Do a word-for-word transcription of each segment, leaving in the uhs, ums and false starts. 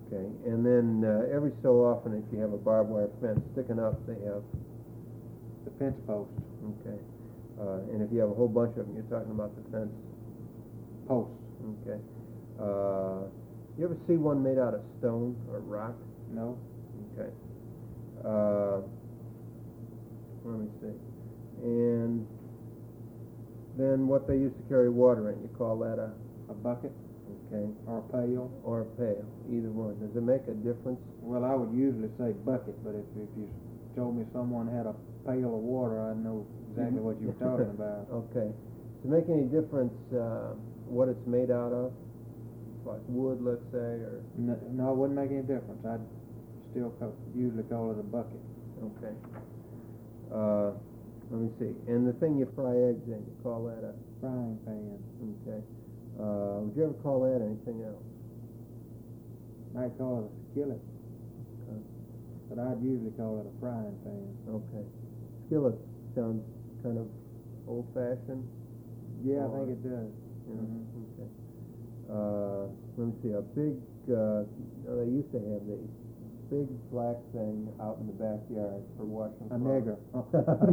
Okay, and then uh, every so often, if you have a barbed wire fence sticking up, they have, The fence post. okay, uh, and if you have a whole bunch of them, you're talking about the fence. Posts. Okay. Uh, you ever see one made out of stone or rock? No. Okay. Uh, let me see. And then what they used to carry water in, you call that a? A bucket. Okay. Or a pail. Or a pail, either one. Does it make a difference? Well, I would usually say bucket, but if, if you told me someone had a pail of water, I'd know exactly what you were talking about. Okay. Does it make any difference uh, what it's made out of? Like wood, let's say, or? No, no, it wouldn't make any difference. I'd still co usually call it a bucket. Okay. Uh, let me see. And the thing you fry eggs in, you call that a? Frying pan. Okay. Uh, would you ever call that anything else? Might call it a skillet. Okay. But I'd usually call it a frying pan. Okay. Skillet sounds kind of old-fashioned. Yeah, or, I think it does. Yeah. Mm-hmm. Okay. Uh, let me see. A big. Uh, they used to have these big black thing out in the backyard for washing A clothes. nigger. Oh.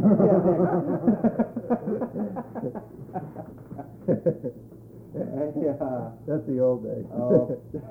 Yeah. That's the old days. Oh.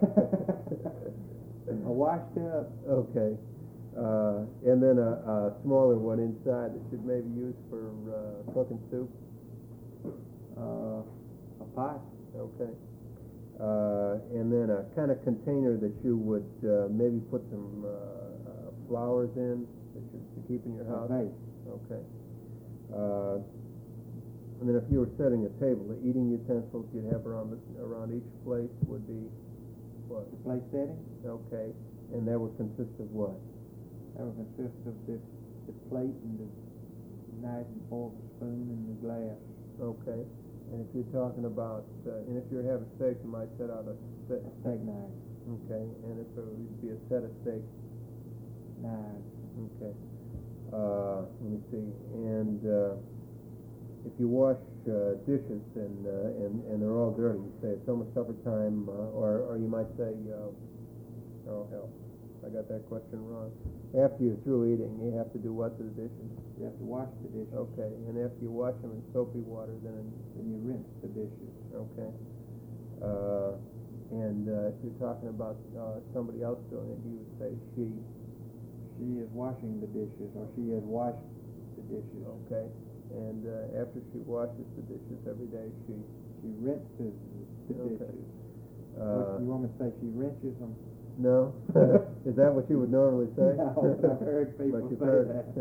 A washtub. Okay. Uh, and then a, a smaller one inside that should maybe use for uh, cooking soup. Uh, a pot. Okay. Uh, and then a kind of container that you would uh, maybe put some uh, uh, flowers in that you, to keep in your house. A vase. Okay. Uh, and then if you were setting a table, the eating utensils you'd have around the, around each plate would be what? The plate setting. Okay. And that would consist of what? That would consist of the, the plate and the knife and fork, spoon, and the glass. Okay. And if you're talking about, uh, and if you're having steak, you might set out a steak. A steak knife. Okay. And if it would be a set of steak. Knives. Okay. Uh, let me see. And uh, if you wash uh, dishes and, uh, and and they're all dirty, you say it's almost supper time, uh, or or you might say, uh, oh hell, I got that question wrong. After you're through eating, you have to do what to the dishes? You have to wash the dishes. Okay. And after you wash them in soapy water, then Then you rinse the dishes. okay. Uh, and uh, if you're talking about uh, somebody else doing it, you would say she. She is washing the dishes, or she has washed the dishes. Okay. And uh, after she washes the dishes every day, she. She rinses the Okay. dishes. Uh, What, you want me to say she rinses them? no. Is that what you would normally say? No, I've heard people But you've say heard. that.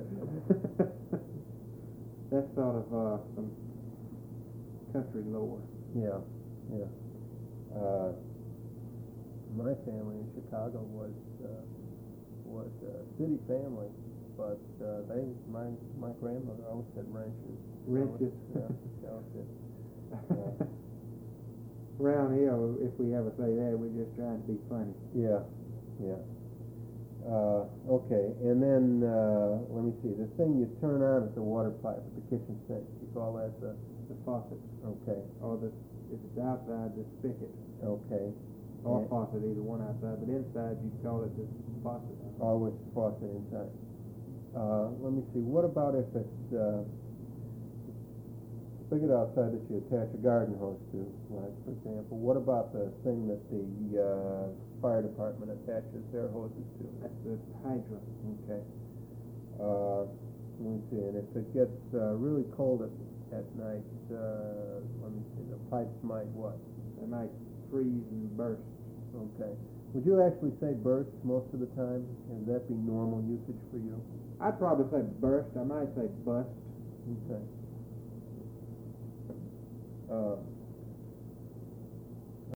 That's sort of uh, some country lore. Yeah. Yeah. Uh, my family in Chicago was uh, was a city family, but uh, they my my grandmother always said ranches. Wrenches. Yeah. She always did. Yeah. Around here, if we ever say that, we're just trying to be funny. Yeah, yeah. Uh, okay, and then uh, let me see. The thing you turn on is the water pipe at the kitchen sink. You call that the The faucet, okay, or the if it's outside, the spigot, okay. or And faucet, either one outside. But inside, you call it the faucet. always faucet inside. Uh, let me see. What about if it's uh, spigot outside that you attach a garden hose to, like for example? What about the thing that the uh, fire department attaches their hoses to? That's the hydrant. Okay. Uh, let me see. And if it gets uh, really cold at, at night, uh, let me see. The pipes might what? They might freeze and burst. Okay. Would you actually say burst most of the time? Would that be normal usage for you? I'd probably say burst. I might say bust. Okay. Uh,